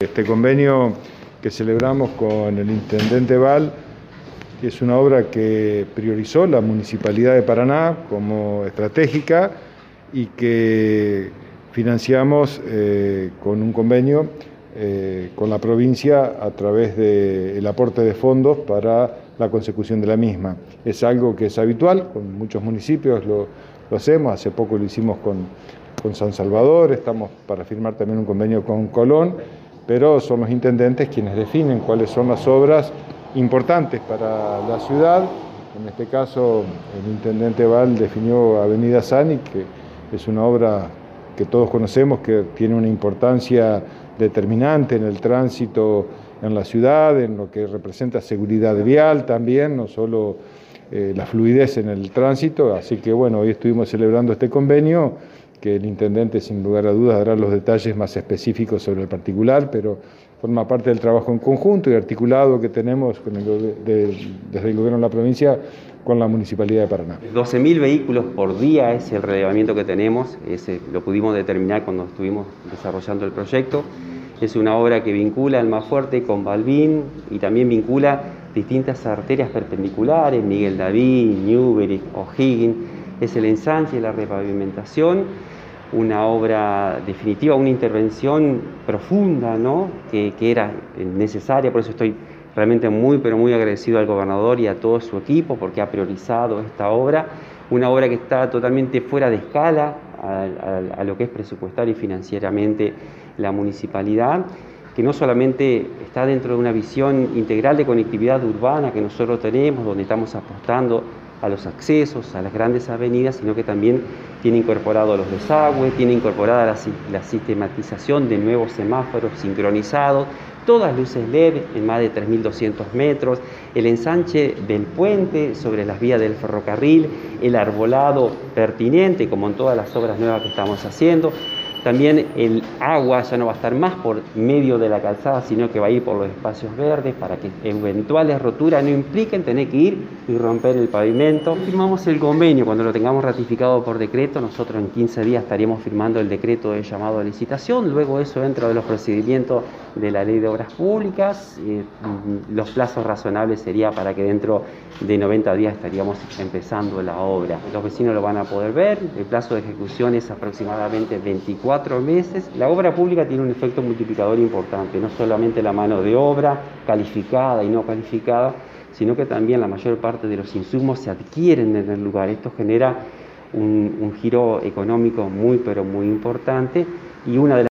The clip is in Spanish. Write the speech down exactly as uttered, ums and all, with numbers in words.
Este convenio que celebramos con el Intendente Val es una obra que priorizó la Municipalidad de Paraná como estratégica y que financiamos eh, con un convenio eh, con la provincia a través del aporte de fondos para la consecución de la misma. Es algo que es habitual, con muchos municipios lo, lo hacemos, hace poco lo hicimos con, con San Salvador, estamos para firmar también un convenio con Colón, pero son los intendentes quienes definen cuáles son las obras importantes para la ciudad. En este caso, el intendente Val definió Avenida Sani, que es una obra que todos conocemos, que tiene una importancia determinante en el tránsito en la ciudad, en lo que representa seguridad vial también, no solo eh, la fluidez en el tránsito. Así que bueno, hoy estuvimos celebrando este convenio, que el intendente sin lugar a dudas dará los detalles más específicos sobre el particular, pero forma parte del trabajo en conjunto y articulado que tenemos con el, de, desde el gobierno de la provincia con la Municipalidad de Paraná. doce mil vehículos por día es el relevamiento que tenemos, ese lo pudimos determinar cuando estuvimos desarrollando el proyecto. Es una obra que vincula Almafuerte con Balbín y también vincula distintas arterias perpendiculares, Miguel David, Newbery, O'Higgins. Es el ensanche y la repavimentación, una obra definitiva, una intervención profunda, ¿no? que, que era necesaria. Por eso estoy realmente muy, pero muy agradecido al gobernador y a todo su equipo, porque ha priorizado esta obra, una obra que está totalmente fuera de escala a, a, a lo que es presupuestario y financieramente la municipalidad, que no solamente está dentro de una visión integral de conectividad urbana que nosotros tenemos, donde estamos apostando a los accesos, a las grandes avenidas, sino que también tiene incorporado los desagües, tiene incorporada la, la sistematización de nuevos semáforos sincronizados, todas luces L E D en más de tres mil doscientos metros, el ensanche del puente sobre las vías del ferrocarril, el arbolado pertinente, como en todas las obras nuevas que estamos haciendo. También el agua ya no va a estar más por medio de la calzada, sino que va a ir por los espacios verdes para que eventuales roturas no impliquen tener que ir y romper el pavimento. Firmamos el convenio, cuando lo tengamos ratificado por decreto, nosotros en quince días estaríamos firmando el decreto de llamado a licitación, luego eso entra de los procedimientos de la Ley de Obras Públicas, eh, los plazos razonables sería para que dentro de noventa días estaríamos empezando la obra. Los vecinos lo van a poder ver, el plazo de ejecución es aproximadamente veinticuatro meses. La obra pública tiene un efecto multiplicador importante, no solamente la mano de obra calificada y no calificada, sino que también la mayor parte de los insumos se adquieren en el lugar. Esto genera un, un giro económico muy, pero muy importante, y una de las